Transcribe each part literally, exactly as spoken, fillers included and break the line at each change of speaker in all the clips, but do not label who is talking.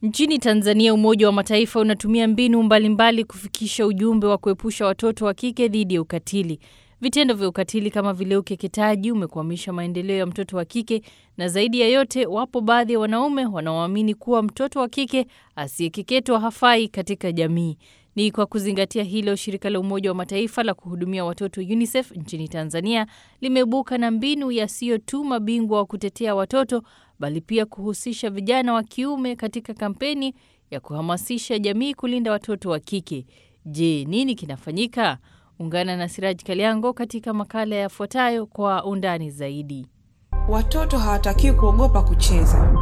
Nchini Tanzania, Umoja wa Mataifa unatumia mbinu mbalimbali kufikisha ujumbe wa kuepusha watoto wa kike dhidi ya ukatili. Vitendo vya ukatili kama vile ukeketaji umekwamisha maendeleo ya mtoto wa kike, na zaidi ya yote wapo baadhi ya wanaume wanaoamini kuwa mtoto wa kike asiyekeketwa hafai katika jamii. Ni kwa kuzingatia hilo, shirika la Umoja wa Mataifa la kuhudumia watoto UNICEF nchini Tanzania limebuka na mbinu ya sio tu mabingwa wa kutetea watoto, bali pia kuhusisha vijana wa kiume katika kampeni ya kuhamasisha jamii kulinda watoto wa kike. Je, nini kinafanyika? Ungana na Siraj Kaliango katika makala yafuatayo kwa undani zaidi.
Watoto hawatakiwi kuogopa kucheza.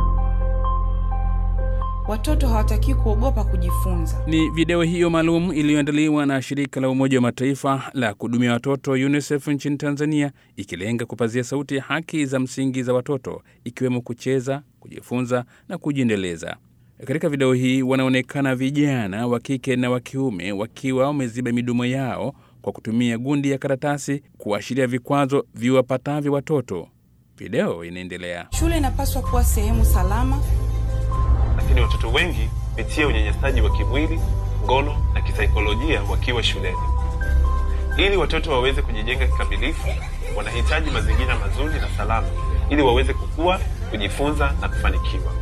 Watoto hawatakiwi kuogopa kujifunza.
Ni video hiyo maalum iliyoandaliwa na shirika la Umoja wa Mataifa la kuhudumia watoto UNICEF nchini Tanzania, ikilenga kupazia sauti ya haki za msingi za watoto, ikiwemo kucheza, kujifunza na kujiendeleza. Katika video hii wanaonekana vijana wa kike na wa kiume wakiwa wameziba midomo yao kwa kutumia gundi ya karatasi kuashiria vikwazo viwapatavyo watoto. Video inaendelea.
Shule inapaswa kuwa sehemu salama,
lakini watoto wengi pitia unyanyasaji wa kimwili, ngono na kisaikolojia wakiwa shuleni. Ili watoto waweze kujijenga kikamilifu, wanahitaji mazingira mazuri na salama ili waweze kukua, kujifunza na kufanikiwa.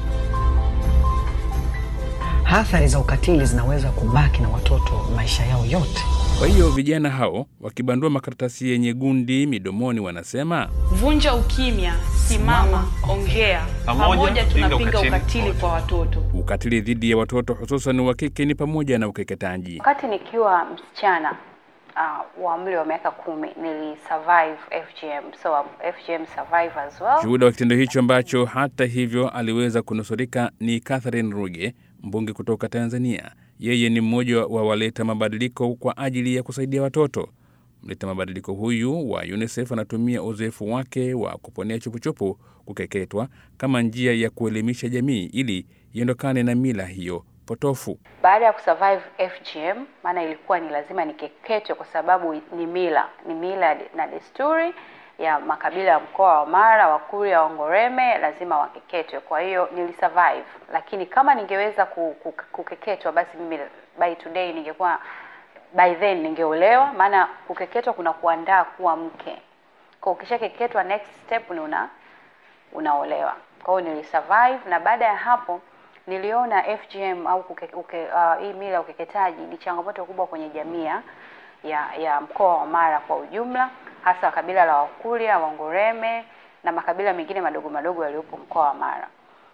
Athari za ukatili zinaweza kubaki na watoto maisha yao yote.
Kwa hiyo vijana hao wakibandua makaratasi yenye gundi midomoni wanasema,
vunja ukimya, simama, ongea, pamoja tunapinga ukatili kwa watoto.
Ukatili dhidi ya watoto hususan wa kike ni pamoja na ukeketaji.
Wakati nikiwa msichana uh, wa umri wa miaka kumi nili survive F G M, so F G M survive as well.
Shuhuda wa kitendo hicho ambacho hata hivyo aliweza kunusurika ni Catherine Ruge, mbunge kutoka Tanzania. Yeye ni mmoja wa waleta mabadiliko kwa ajili ya kusaidia watoto. Mleta mabadiliko huyu wa UNICEF anatumia uzoefu wake wa kuponea chupuchupu kukeketwa kama njia ya kuelimisha jamii ili iondokane na mila hiyo potofu.
Baada ya kusurvive F G M, maana ilikuwa ni lazima nikeketwe kwa sababu ni mila, ni mila na desturi ya makabila ya mkoa wa Mara, Wakurya, Wangoreme, lazima wakeketwe. Kwa hiyo nilisurvive. Lakini kama ningeweza kukeketwa, basi mimi by today ningekuwa, by then ningeolewa, maana kukeketwa kuna kuandaa kuwa mke. Kwa ukishakeketwa next step ni una unaolewa. Kwa hiyo nilisurvive, na baada ya hapo niliona F G M au kuke, uke, uh, hii mila ukeketaji ni changamoto kubwa kwenye jamii ya ya mkoa wa Mara kwa ujumla, hasa kabila la Wakurya, Wangoreme na makabila mengine madogo madogo yaliyopo mkoa wa Mara.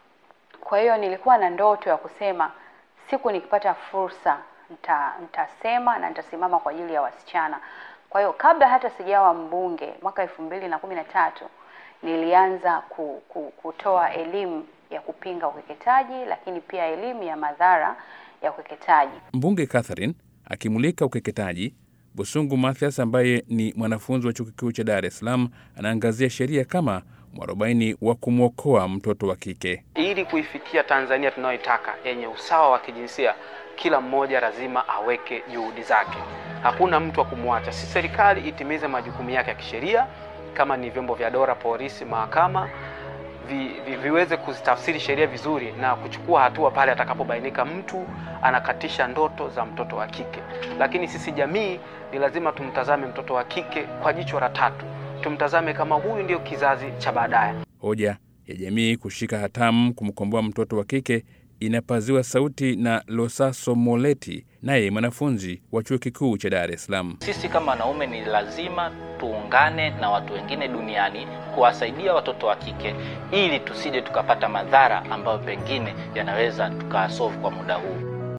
Kwa hiyo nilikuwa na ndoto ya kusema siku nikipata fursa nita, nitasema na nitasimama kwa ajili ya wasichana. Kwa hiyo kabla hata sijawa mbunge mwaka elfu mbili na kumi na tatu nilianza ku, ku, kutoa elimu ya kupinga ukeketaji, lakini pia elimu ya madhara ya ukeketaji.
Mbunge Catherine akimulika ukeketaji, Busungu Mathias ambaye ni mwanafunzi wa chuo kikuu cha Dar es Salaam anaangazia sheria kama mwarobaini wa kumwokoa mtoto wa kike.
Ili kuifikia Tanzania tunayoitaka yenye usawa wa kijinsia, kila mmoja lazima aweke juhudi zake. Hakuna mtu wa kumwacha. Si serikali itimize majukumu yake ya kisheria kama ni vyombo vya dola, polisi, mahakama, vi, vi, viweze kuzitafsiri sheria vizuri na kuchukua hatua pale atakapobainika mtu anakatisha ndoto za mtoto wa kike. Lakini sisi jamii ni lazima tumtazame mtoto wa kike kwa jicho la tatu. Tumtazame kama huyu ndio kizazi cha baadaye.
Hoja ya jamii kushika hatamu kumkomboa mtoto wa kike inapaziwa sauti na Losaso Moleti, naye mwanafunzi wa chuo kikuu cha Dar es Salaam.
Sisi kama wanaume ni lazima tuungane na watu wengine duniani kuwasaidia watoto wa kike ili tusije tukapata madhara ambayo pengine yanaweza tukasolve kwa muda huu.